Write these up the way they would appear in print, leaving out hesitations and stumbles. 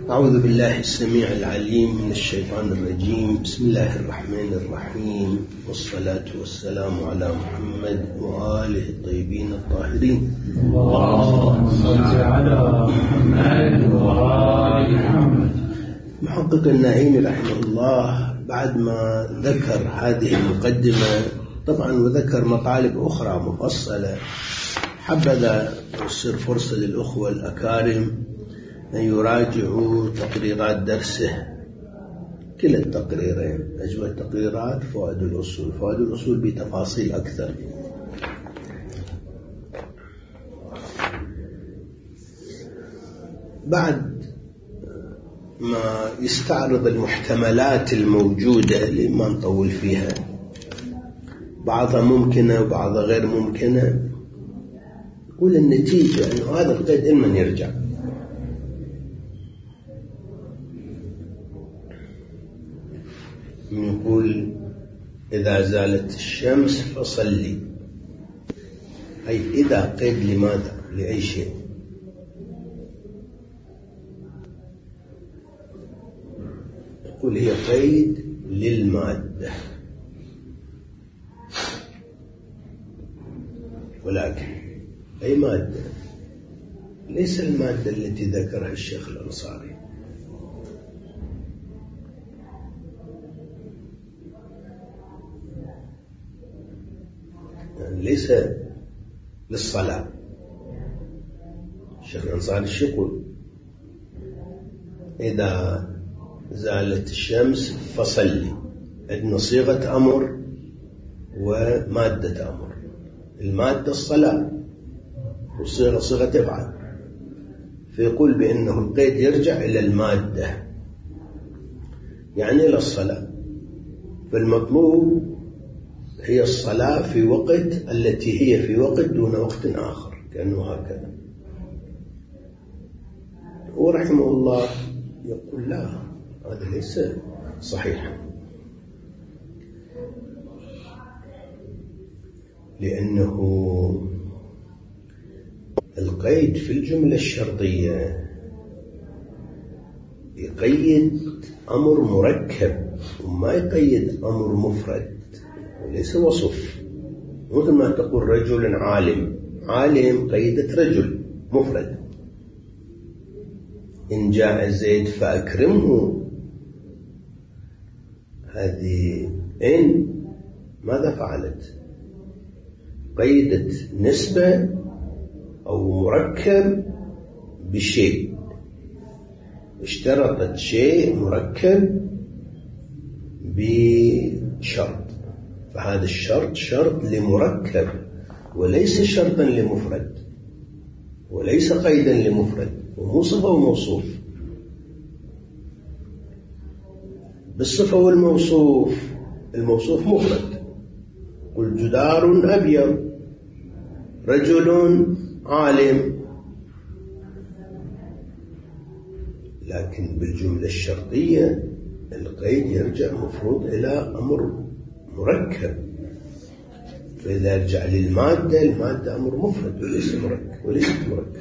أعوذ بالله السميع العليم من الشيطان الرجيم. بسم الله الرحمن الرحيم، والصلاة والسلام على محمد وآله الطيبين الطاهرين. اللهم صل على محمد وآل محمد. محقق النعيمي رحمه الله بعد ما ذكر هذه المقدمة طبعا وذكر مطالب أخرى مفصلة، حبذا تصير فرصة للأخوة الأكارم أن يراجعوا تقريرات درسه، كلا التقريرين، أجمل التقريرات فوائد الأصول، فوائد الأصول بتفاصيل أكثر. بعد ما يستعرض المحتملات الموجودة اللي ما نطول فيها، بعضها ممكنة وبعضها غير ممكنة، يقول النتيجة أنه هذا القيد إما يرجع. نقول إذا زالت الشمس فصلي، أي إذا قيد لماذا؟ لأي شيء. يقول هي قيد للمادة، ولكن أي مادة؟ ليس المادة التي ذكرها الشيخ الأنصاري، يعني ليس للصلاة. الشيخ الأنصاري شو يقول؟ إذا زالت الشمس فصلي، عندنا صيغة أمر ومادة أمر. المادة الصلاة والصيغة صيغة افعل، فيقول بأنه القيد يرجع إلى المادة، يعني إلى الصلاة. فالمطلوب هي الصلاة في وقت التي هي في وقت دون وقت آخر، كأنه هكذا. ورحمه الله يقول لا، هذا ليس صحيح، لأنه القيد في الجملة الشرطية يقيد أمر مركب وما يقيد أمر مفرد وليس وصف. مثل ما تقول رجل عالم، عالم قيدت رجل مفرد. إن جاء زيد فأكرمه، هذه إن ماذا فعلت؟ قيدت نسبة أو مركب بشيء، اشترطت شيء مركب بشرط، فهذا الشرط شرط لمركب وليس شرطا لمفرد وليس قيدا لمفرد، ومو صفة وموصوف. بالصفة والموصوف، الموصوف مفرد، قل جدار أبيض، رجل عالم. لكن بالجملة الشرطية القيد يرجع مفروض إلى أمر مركب، فإذا يرجع للمادة، المادة أمر مفرد وليس مركب وليست مركب.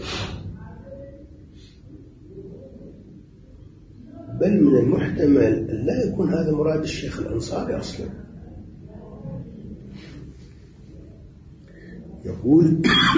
بل من المحتمل أن لا يكون هذا مراد الشيخ الأنصاري أصلا. يقول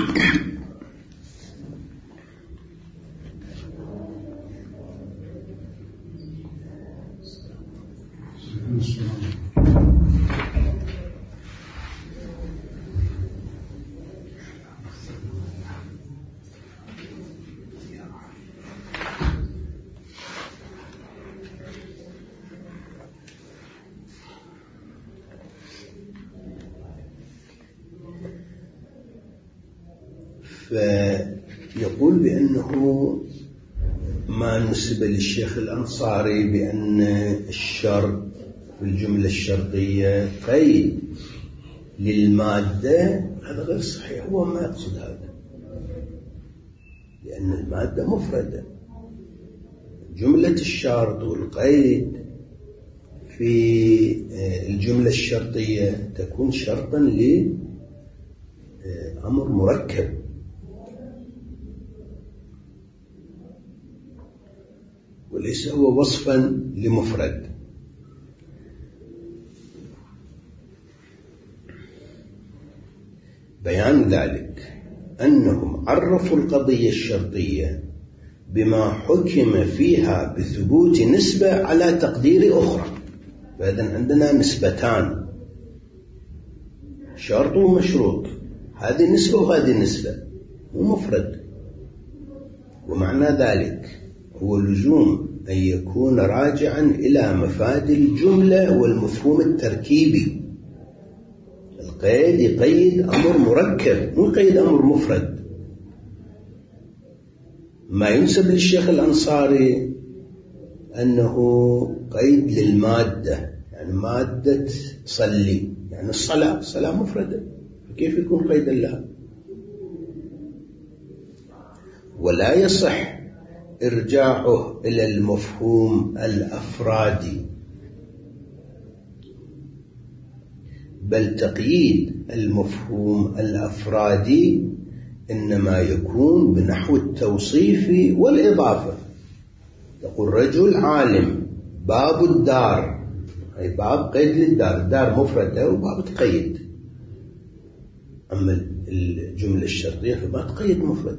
فيقول بأنه ما نسب للشيخ الأنصاري بأن الشرط في الجملة الشرطية قيد للمادة، هذا غير صحيح. هو ما يقصد هذا، لأن المادة مفردة. جملة الشرط والقيد في الجملة الشرطية تكون شرطا لأمر مركب، وليس هو وصفا لمفرد. بيان ذلك أنهم عرفوا القضية الشرطية بما حكم فيها بثبوت نسبة على تقدير أخرى. فإذن عندنا نسبتان، شرط ومشروط، هذه نسبة وهذه نسبة، ومفرد. ومعنى ذلك هو لزوم أن يكون راجعا إلى مفاد الجملة والمفهوم التركيبي. القيد يقيد أمر مركب، مو يقيد أمر مفرد. ما ينسب للشيخ الأنصاري أنه قيد للمادة، يعني مادة صلي، يعني الصلاة مفردة، كيف يكون قيدا لها؟ ولا يصح إرجاعه إلى المفهوم الأفرادي، بل تقييد المفهوم الأفرادي إنما يكون بنحو التوصيف والإضافة. تقول رجل عالم، باب الدار، أي باب قيد للدار، الدار مفردة وباب تقيد. أما الجملة الشرطية فما تقيد مفرد،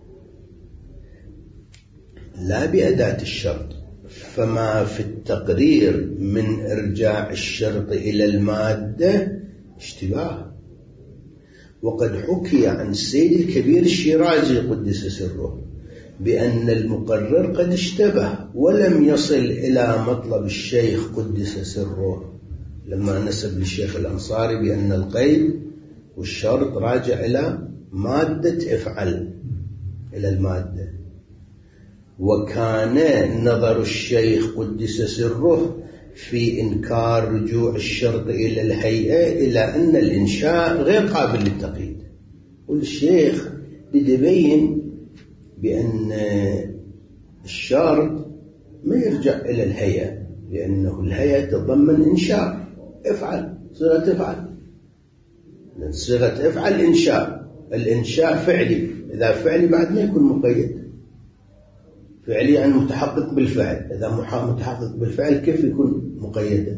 لا بأداة الشرط. فما في التقرير من إرجاع الشرط إلى المادة اشتباه. وقد حكي عن السيد الكبير الشيرازي قدس سره بأن المقرر قد اشتبه ولم يصل إلى مطلب الشيخ قدس سره، لما نسب للشيخ الأنصاري بأن القيد والشرط راجع إلى مادة افعل، إلى المادة. وكان نظر الشيخ قدس سره في إنكار رجوع الشرط إلى الهيئة إلى أن الإنشاء غير قابل للتقييد. والشيخ يبين بأن الشرط ما يرجع إلى الهيئة، لأنه الهيئة تضمن إنشاء افعل، صيغة افعل، صيغة افعل إنشاء، الإنشاء فعلي، إذا فعلي بعد ما يكون مقيد. فعلي يعني متحقق بالفعل، إذا متحقق بالفعل كيف يكون مقيدا؟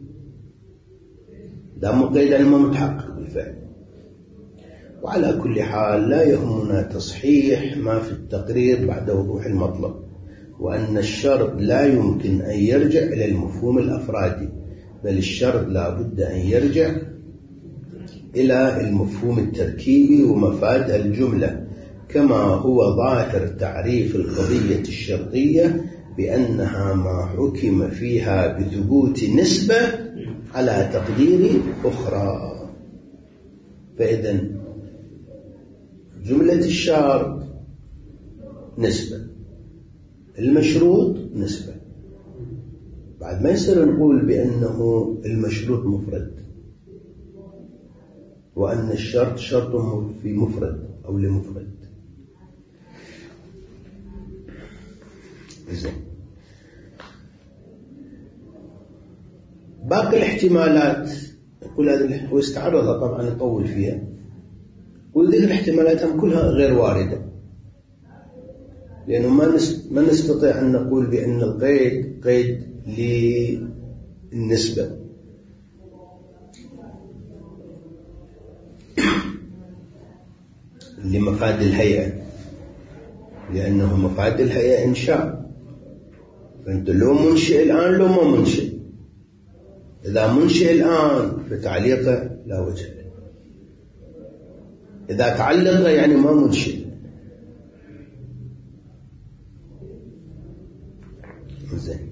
إذا مقيد يعني ما متحقق بالفعل. وعلى كل حال لا يهمنا تصحيح ما في التقرير بعد وضوح المطلب، وأن الشرط لا يمكن أن يرجع إلى المفهوم الأفرادي، بل الشرط لا بد أن يرجع إلى المفهوم التركيبي ومفاد الجملة، كما هو ظاهر تعريف القضية الشرطية بأنها ما حكم فيها بثبوت نسبة على تقدير أخرى. فإذن جملة الشرط نسبة، المشروط نسبة. بعد ما يصير نقول بأنه المشروط مفرد وأن الشرط شرط في مفرد أو لمفرد. زين. باقي الاحتمالات يقول هذه ويستعرضها طبعا يطول فيها، وذي الاحتمالات هم كلها غير واردة، لأنه ما نستطيع أن نقول بأن القيد قيد للنسبة. لمفاد الهيئة، لأنه مفاد الهيئة إنشاء، فأنت لو منشئ الآن لو ما منشئ. إذا منشئ الآن فتعليقه لا وجه له، إذا تعلق يعني ما منشئ. زين.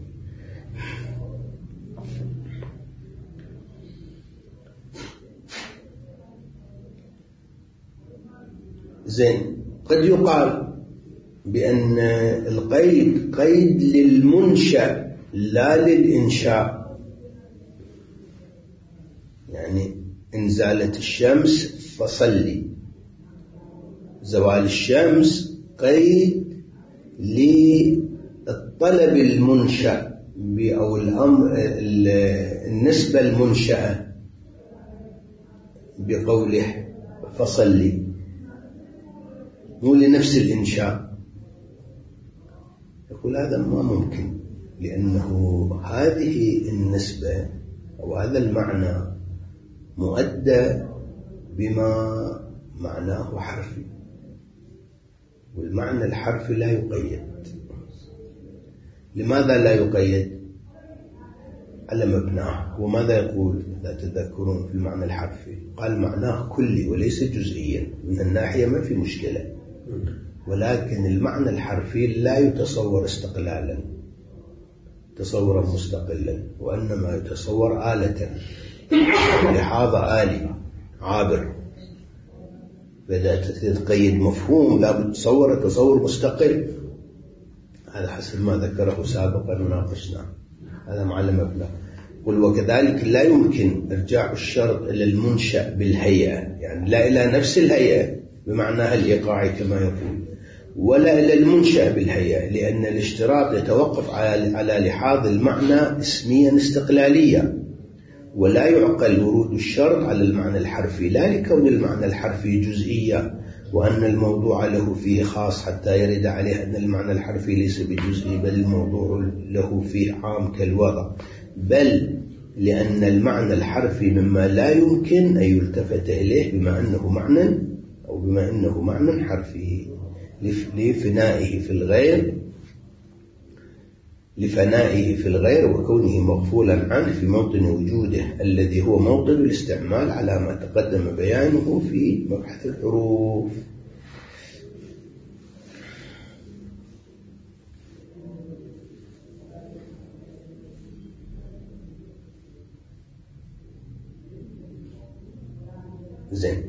زين. قد يقال بأن القيد قيد للمنشأ لا للإنشاء، يعني إن زالت الشمس فصلي، زوال الشمس قيد للطلب المنشأ أو النسبة المنشأة بقوله فصلي، مو لنفس الإنشاء. يقول هذا ما ممكن، لأنه هذه النسبة أو هذا المعنى مؤدى بما معناه حرفي، والمعنى الحرفي لا يقيد. لماذا لا يقيد؟ على مبناه. وماذا يقول إذا تذكرون في المعنى الحرفي؟ قال معناه كلي وليس جزئيا، من الناحية ما في مشكلة، ولكن المعنى الحرفي لا يتصور استقلالا تصورا مستقلا، وإنما يتصور آلة، لحاظ آلي عابر. فإذا تقيد مفهوم لا بتصور تصور مستقل، هذا حسب ما ذكره سابقا وناقشناه، هذا معلم مبنى. قل وكذلك لا يمكن إرجاع الشرط إلى المنشأ بالهيئة، يعني لا إلى نفس الهيئة بمعناها الإيقاعي كما يقول، ولا إلى المنشأ بالهيئة، لأن الاشتراط يتوقف على لحاظ المعنى اسميا استقلاليا، ولا يعقل ورود الشرط على المعنى الحرفي، لا لكون المعنى الحرفي جزئيا وأن الموضوع له فيه خاص حتى يرد عليه أن المعنى الحرفي ليس بجزئي، بل الموضوع له فيه عام كالوضع، بل لأن المعنى الحرفي مما لا يمكن أن يلتفت إليه بما أنه معنى أو بما أنه معنى حرفي لفنائه في الغير وكونه مغفولا عنه في موطن وجوده الذي هو موطن الاستعمال على ما تقدم بيانه في مبحث الحروف. زين.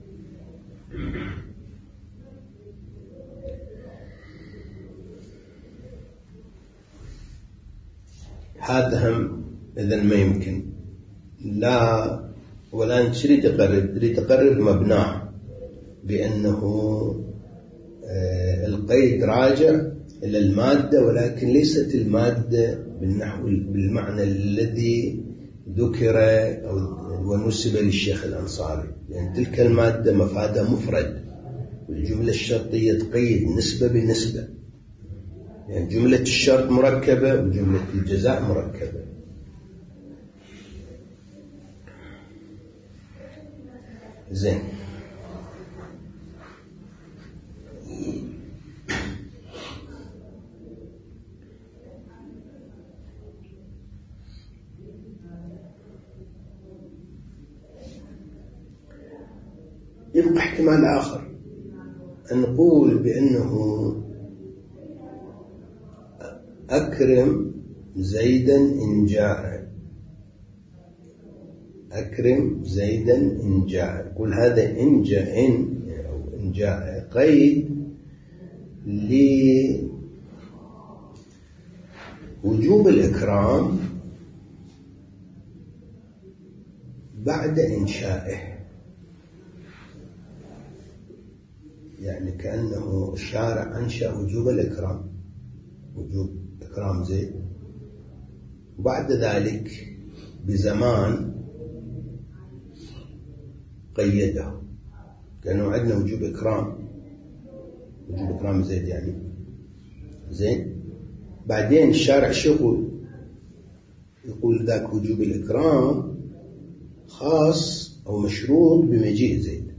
هذا هم إذن ما يمكن، لا ولا تريد تقرر مبناه بأنه القيد راجع إلى المادة، ولكن ليست المادة بالنحو بالمعنى الذي ذكر أو ونسب للشيخ الأنصاري، لأن تلك المادة مفادها مفرد، والجملة الشرطية تقيد نسبة بنسبة، يعني جملة الشرط مركبة وجملة الجزاء مركبة. زين. يبقى احتمال آخر أن نقول بأنه أكرم زيدا إن جاء، أكرم زيدا إن جاء. قل هذا إن جاء قيد لوجوب الإكرام بعد إنشائه، يعني كأنه الشارع أنشأ وجوب الإكرام، وجوب إكرام زيد، وبعد ذلك بزمان قيده، كأنه عندنا وجوب إكرام زيد يعني زين. بعدين الشارع شغل يقول ذاك وجوب الإكرام خاص أو مشروط بمجيء زيد،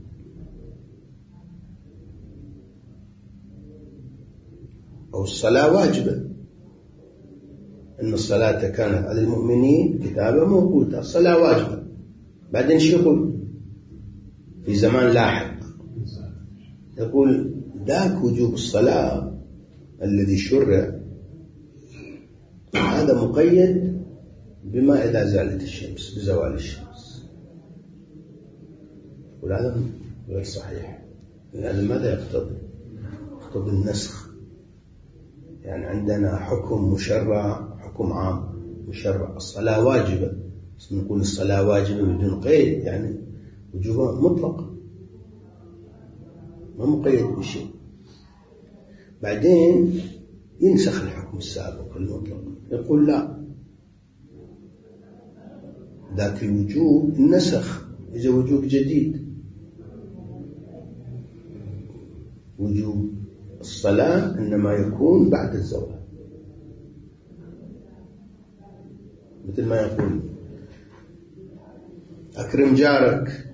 أو الصلاة واجبة، أن الصلاة كانت على المؤمنين كتابا موقوتا، الصلاة واجبة. بعدين شغل في زمان لاحق يقول ذاك وجوب الصلاة الذي شرع هذا مقيد بما إذا زالت الشمس، بزوال الشمس، وهذا غير صحيح. يعني ماذا يقتضي النسخ، يعني عندنا حكم مشرع، حكم عام مشرع، الصلاة واجبة، بس نقول الصلاة واجبة بدون قيد، يعني وجوبها مطلق ما مقيد بشيء. بعدين ينسخ الحكم السابق المطلق، يقول لا، ذاك الوجوب النسخ، إذا وجوب جديد، وجوب الصلاة إنما يكون بعد الزوال، مثل ما يقول أكرم جارك،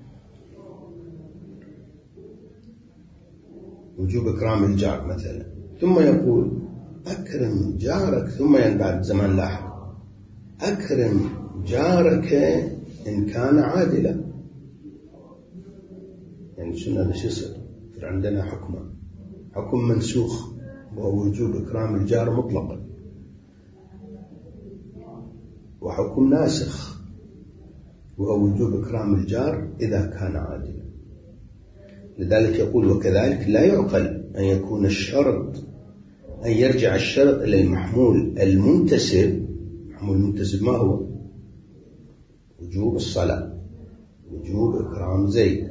وجوب إكرام الجار مثلا، ثم يقول أكرم جارك، ثم بعد زمان لاحق أكرم جارك إن كان عادلا. يعني شنو هذا؟ شو يصير؟ عندنا حكم منسوخ وهو وجوب إكرام الجار مطلقا، وحكم ناسخ وهو وجوب إكرام الجار إذا كان عادلا. لذلك يقول وكذلك لا يعقل أن يكون الشرط، أن يرجع الشرط إلى المحمول المنتسب. المحمول المنتسب ما هو؟ وجوب الصلاة، وجوب إكرام زيد،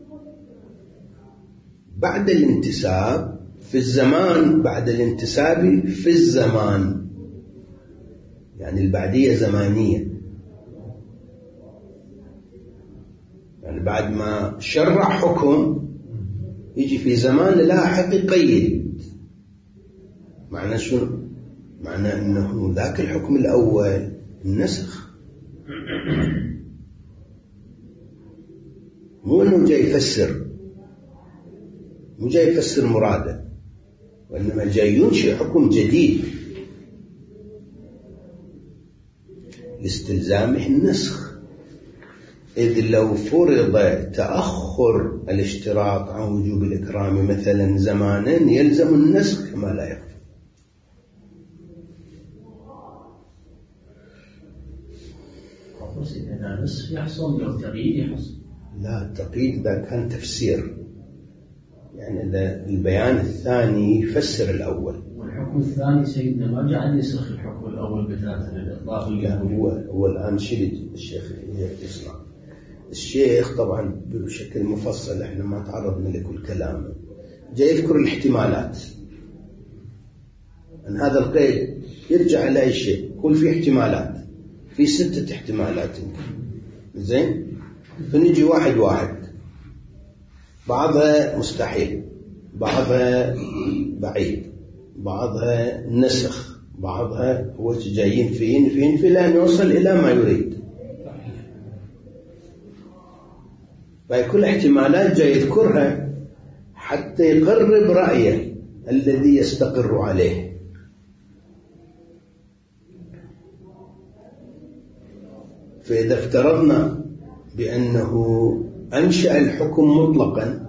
بعد الانتساب في الزمان، بعد الانتساب في الزمان، يعني البعدية زمانية، يعني بعد ما شرع حكم يجي في زمان لاحق يقيد. معنى شو؟ معنى أنه ذاك الحكم الأول النسخ، مو أنه جاي يفسر، مو جاي يفسر مراده، وإنما جاي ينشئ حكم جديد لاستلزامه النسخ. إذ لو فرض تأخر الاشتراط عن وجوب الإكرام مثلا زمانا يلزم النسخ كما لا يخفى. إذا النسخ يحصل أو التقييد يحصل؟ لا، التقييد إذا كان تفسير، يعني إذا البيان الثاني يفسر الأول. والحكم الثاني سيدنا ما جعل يسخ الحكم الأول بذاته للإطلاق. لا، هو الآن شيء الشيخ يصنع. الشيخ طبعا بشكل مفصل، احنا ما تعرضنا لكل كلامه، جاي يذكر الاحتمالات. أن هذا القيد يرجع إلى أي شيء، يقول في احتمالات، في 6 احتمالات زين، فنجي واحد، بعضها مستحيل، بعضها بعيد، بعضها نسخ، بعضها هو جايين فين لأن يوصل إلى ما يريد. فكل احتمالات جاي يذكرها حتى يقرب رأيه الذي يستقر عليه. فإذا افترضنا بأنه أنشأ الحكم مطلقا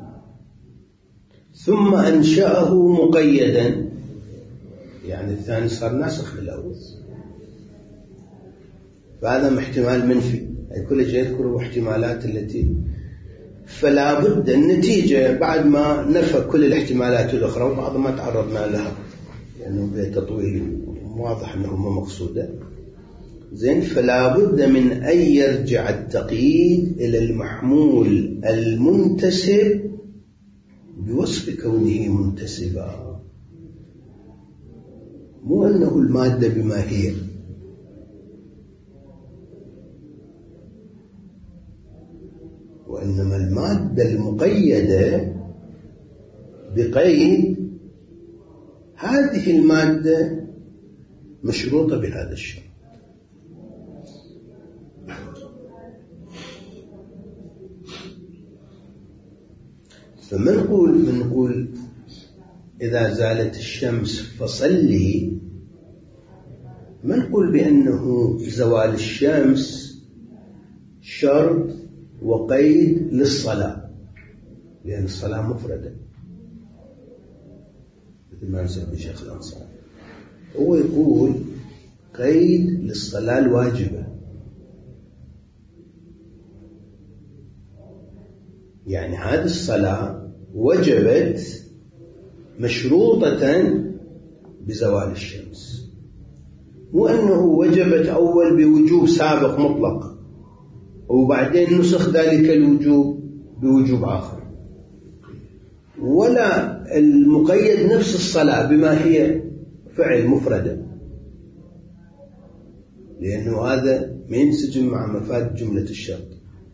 ثم أنشأه مقيدا، يعني الثاني صار ناسخ للأول، فهذا احتمال منفي. أي كل شيء يذكر احتمالات التي، فلا بد النتيجة بعد ما نفى كل الاحتمالات الأخرى وبعض ما تعرضنا لها لأنه يعني بتطويل واضح أنه مو مقصودة زين، فلا بد من أن يرجع التقييد إلى المحمول المنتسب بوصف كونه منتسبا، مو أنه المادة بما هي. وإنما المادة المقيدة بقيد هذه المادة مشروطة بهذا الشرط. فمنقول إذا زالت الشمس فصلي، ما نقول بأنه زوال الشمس شرط وقيد للصلاة، لأن الصلاة مفردة مثل ما نسمي شيخ الأنصار. هو يقول قيد للصلاة الواجبة، يعني هذه الصلاة وجبت مشروطة بزوال الشمس، مو أنه وجبت أول بوجوب سابق مطلق وبعدين نسخ ذلك الوجوب بوجوب آخر، ولا المقيد نفس الصلاة بما هي فعل مفردة، لأنه هذا ما ينسجم مع مفاد جملة الشرط.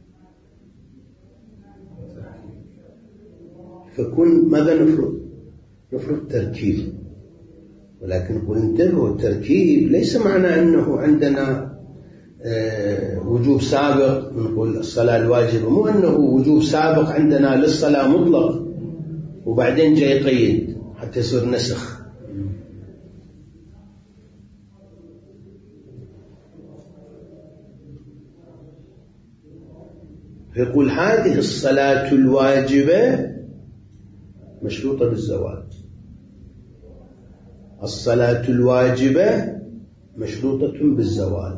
فكون ماذا نفرض تركيب، ولكن نقول انتبهوا، التركيب ليس معنى أنه عندنا وجوب سابق نقول الصلاة الواجبة، مو أنه وجوب سابق عندنا للصلاة مطلق وبعدين جاي يقيد حتى يصير نسخ. يقول هذه الصلاة الواجبة مشروطة بالزواج، الصلاة الواجبة مشروطة بالزواج.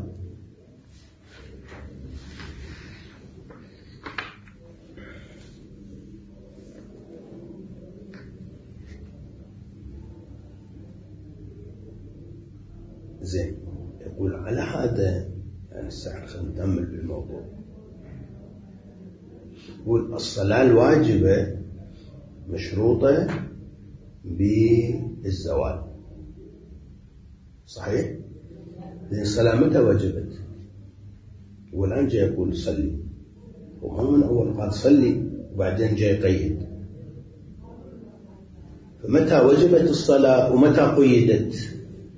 زين، يقول على هذا يعني خلينا نتأمل بالموضوع. يقول الصلاة الواجبة مشروطة بالزواج، صحيح؟ لأن الصلاة متى وجبت؟ والآن جاي يقول صلي، وهو من أول قال صلي وبعدين جاي يقيد. فمتى وجبت الصلاة ومتى قيدت؟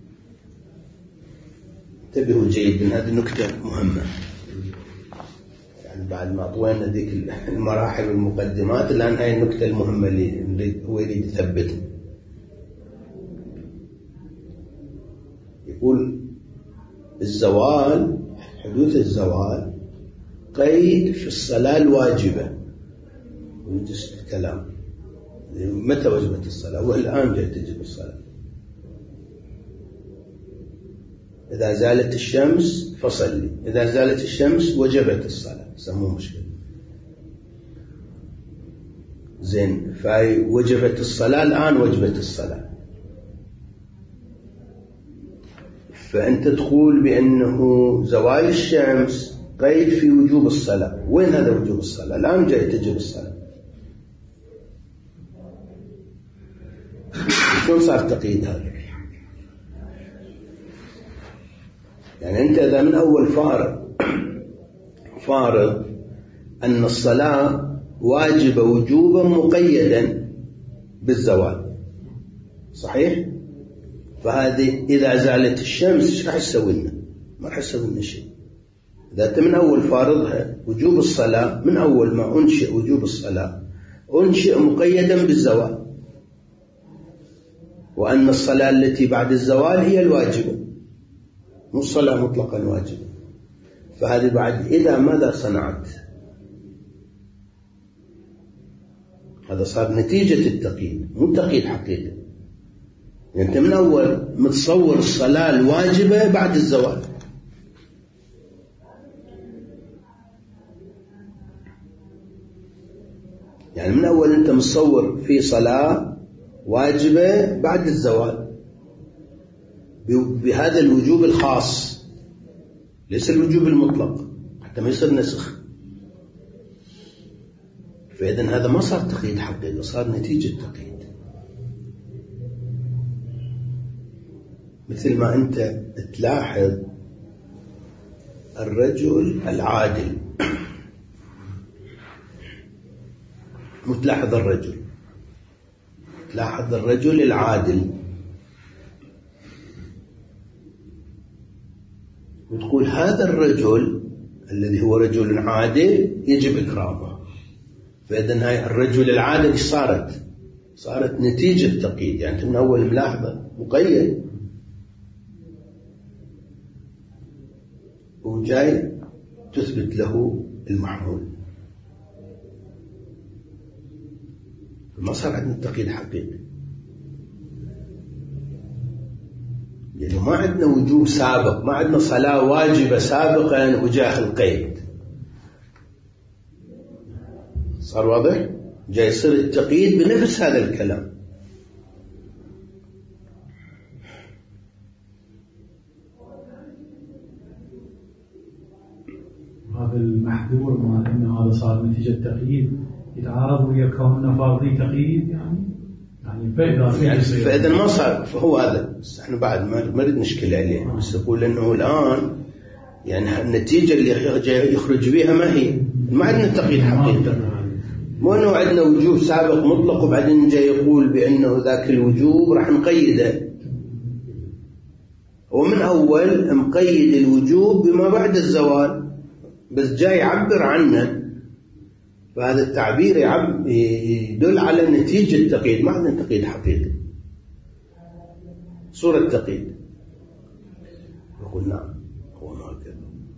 انتبهوا جيد، من هذه النكتة مهمة. يعني بعد ما طوينا ذيك المراحل والمقدمات، الآن هاي النكتة المهمة اللي هو يريد يثبتها. يقول الزوال، حدوث الزوال قيد في الصلاة الواجبة. ويجلس الكلام متى وجبت الصلاة، والآن جاي تجب الصلاة. إذا زالت الشمس فصلي، إذا زالت الشمس وجبت الصلاة، يسموه مشكلة. زين، فاي وجبت الصلاة، الآن وجبت الصلاة. فأنت تقول بأنه زوال الشمس قيد في وجوب الصلاة. وين هذا وجوب الصلاة؟ الآن جاي تجب الصلاة. شلون صار تقييد هذا؟ يعني أنت إذا من أول فارض أن الصلاة واجبة وجوبا مقيدا بالزوال، صحيح؟ فهذه إذا زالت الشمس إيش راح تسوي لنا؟ ما راح تسوي لنا شيء. إذا أنت من أول فارضها وجوب الصلاة، من أول ما أنشئ وجوب الصلاة أنشئ مقيدا بالزوال، وأن الصلاة التي بعد الزوال هي الواجبة، مو الصلاة مطلقا واجبة. فهذه بعد إذا ماذا صنعت؟ هذا صار نتيجة التقييد، مو تقييد حقيقي. يعني أنت من أول متصور الصلاة الواجبة بعد الزوال. يعني من أول أنت متصور في صلاة واجبة بعد الزوال بهذا الوجوب الخاص، ليس الوجوب المطلق حتى ما يصير نسخ. فإذن هذا ما صار تقييد حقيقي، صار نتيجة تقييد. مثل ما أنت تلاحظ الرجل العادل، متلاحظ الرجل، تلاحظ الرجل العادل وتقول هذا الرجل الذي هو رجل عادل يجب إكرامه. فإذن هاي الرجل العادل إيش صارت نتيجة تقييد. يعني من أول ملاحظة مقيد، وجاي تثبت له المحمول. ما صار عندنا تقييد حقيقي، لأنه ما عندنا وجوب سابق، ما عندنا صلاة واجبة سابقا وجاء القيد. صار واضح؟ جاي يصير التقييد بنفس هذا الكلام. هذا المحذور ما أن هذا صار نتيجة تقييد يتعارض ويا كوننا فاضي تقييد. يعني فإذا ما صار، فهو هذا احنا بعد ما نريد نشكل عليه، بس يقول انه الآن يعني النتيجة اللي يخرج بها ما هي، ما عندنا تقييد حقيقي، مو انه عندنا وجوب سابق مطلق وبعدين جاي يقول بانه ذاك الوجوب راح نقيده. هو من أول مقيد الوجوب بما بعد الزوال، بس جاي يعبر عنه، فهذا التعبير يدل على نتيجة التقييد، ما عندنا تقييد حقيقي، صورة تقييد. يقول نعم هو هكذا.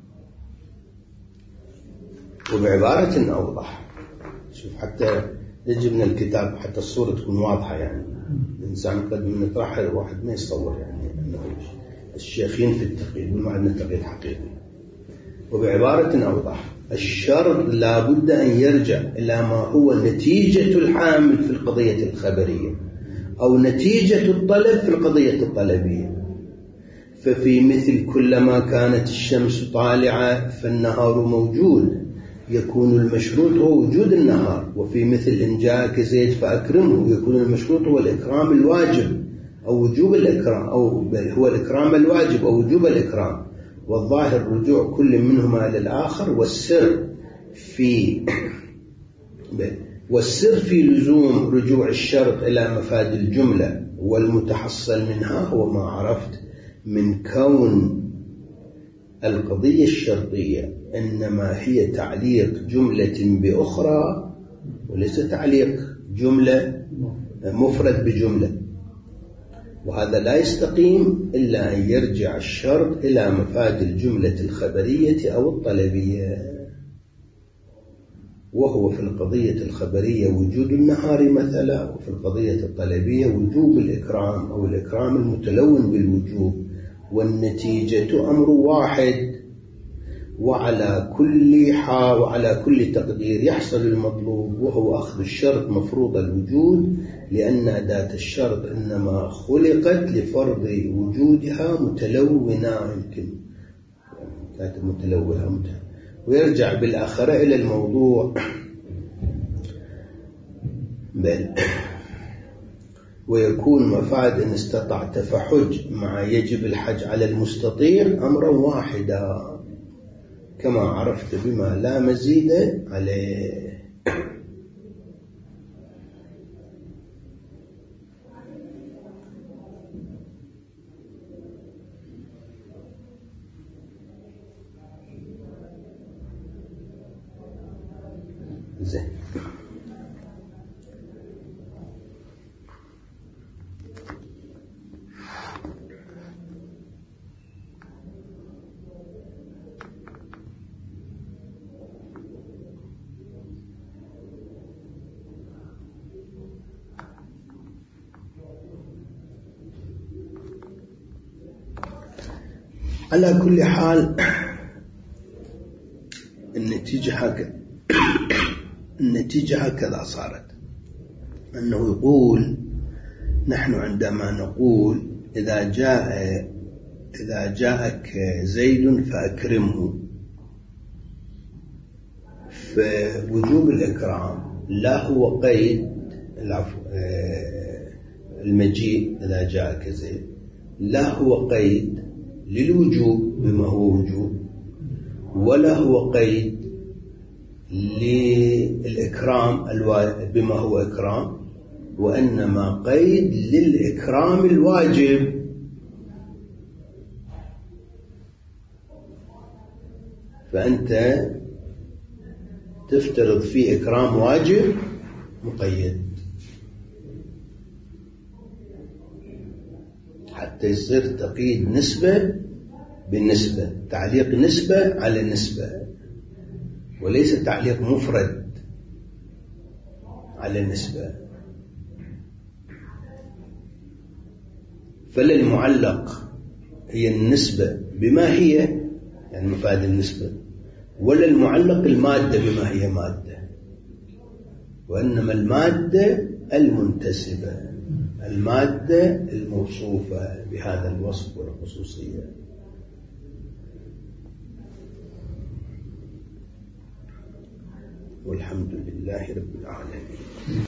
وبعبارة أوضح، شوف حتى يجب من الكتاب حتى الصورة تكون واضحة، يعني الإنسان قد من يطرحها الواحد ما يتصور يعني أنه الشيخين في التقييد بما عندنا تقييد حقيقي. وبعبارة أوضح، الشرط لا بد أن يرجع إلى ما هو نتيجة الحامل في القضية الخبرية أو نتيجة الطلب في القضية الطلبية. ففي مثل كلما كانت الشمس طالعة فالنهار موجود، يكون المشروط هو وجود النهار. وفي مثل إن جاءك زيد فأكرمه، يكون المشروط هو الإكرام الواجب أو وجوب الإكرام، أو هو الإكرام الواجب أو وجوب الإكرام. والظاهر رجوع كل منهما إلى الآخر. والسر في لزوم رجوع الشرط إلى مفاد الجملة، والمتحصل منها هو ما عرفت من كون القضية الشرطية إنما هي تعليق جملة بأخرى وليس تعليق جملة مفرد بجملة، وهذا لا يستقيم إلا أن يرجع الشرط إلى مفاد الجملة الخبرية أو الطلبية. وهو في القضية الخبرية وجود النهار مثلا، وفي القضية الطلبية وجوب الإكرام أو الإكرام المتلون بالوجوب، والنتيجة أمر واحد. وعلى كل تقدير يحصل المطلوب، وهو أخذ الشرط مفروض الوجود، لأن أداة الشرط إنما خلقت لفرض وجودها متلونة، يمكن كانت متلونة. ويرجع بالآخرة إلى الموضوع ويكون مفاد إن استطعت فحج مع يجب الحج على المستطيع أمرا واحدا، كما عرفت بما لا مزيد عليه. زين. على كل حال النتيجة هكذا صارت، أنه يقول نحن عندما نقول إذا جاءك زيد فأكرمه، فوجوب الإكرام لا هو قيد المجيء إذا جاءك زيد لا هو قيد للوجوب بما هو وجوب، ولا هو قيد للإكرام بما هو إكرام، وإنما قيد للإكرام الواجب. فأنت تفترض فيه إكرام واجب مقيد حتى يصير تقييد نسبة بالنسبة، تعليق نسبة على نسبة، وليس تعليق مفرد على نسبة. فلا المعلق هي النسبة بما هي، يعني مفاد النسبة، ولا المعلق المادة بما هي مادة، وإنما المادة المنتسبة، المادة الموصوفة بهذا الوصف والخصوصية. والحمد لله رب العالمين.